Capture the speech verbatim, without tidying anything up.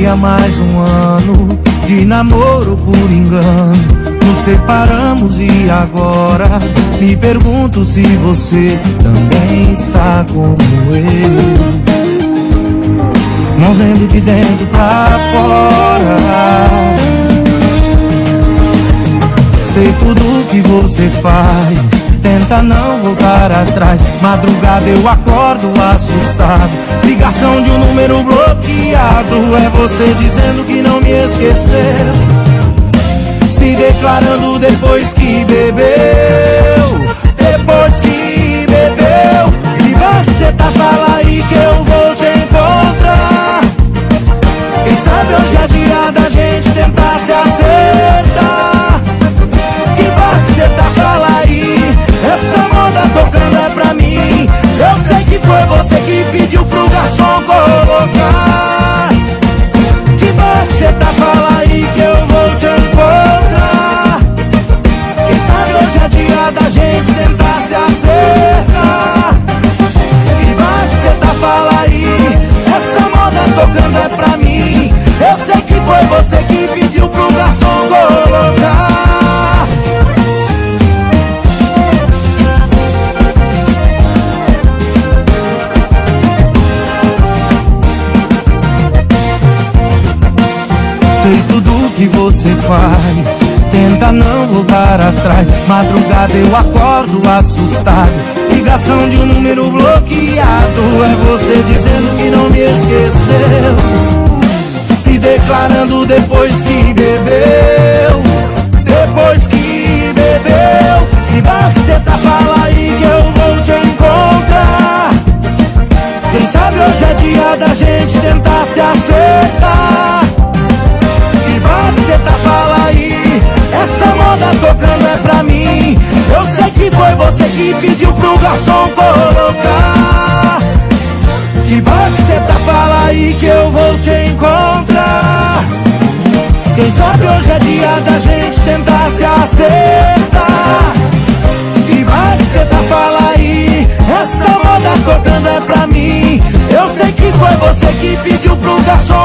seria mais um ano de namoro por engano. Nos separamos e agora me pergunto se você também está como eu, morrendo de dentro pra fora. Sei tudo que você faz, tenta não voltar atrás. Madrugada eu acordo assustado, ligação de um número bloqueado. É você dizendo que não me esqueceu, se declarando depois que bebeu. Depois que bebeu, e você tá, fala aí que eu vou te encontrar. Quem sabe hoje é dia da gente tentar se acertar. Que você tá, fala aí, essa moda tocando é pra mim. Eu sei que foi você que pediu pro garçom colocar. Que você tá, fala aí que eu vou te encontrar. Quem sabe hoje é dia da gente tentar se acertar. Que você tá, fala aí, essa moda tocando é pra mim. Eu sei que foi você que pediu pro garçom colocar. Sei tudo que você faz, tenta não voltar atrás. Madrugada eu acordo assustado, ligação de um número bloqueado. É você dizendo que não me esqueceu, se declarando depois que bebeu. Depois que bebeu, se você tá, fala aí que eu vou te encontrar. Quem sabe hoje é dia da gente tentar se acertar. Se você tá, fala aí, essa moda tocando é pra mim. Eu sei que foi você que pediu pro garçom colocar. Que você tá, fala aí que eu vou te encontrar. Quem sabe hoje é dia da gente tentar se acertar. Que você tá, fala aí, essa moda tocando é pra mim. Eu sei que foi você que pediu pro garçom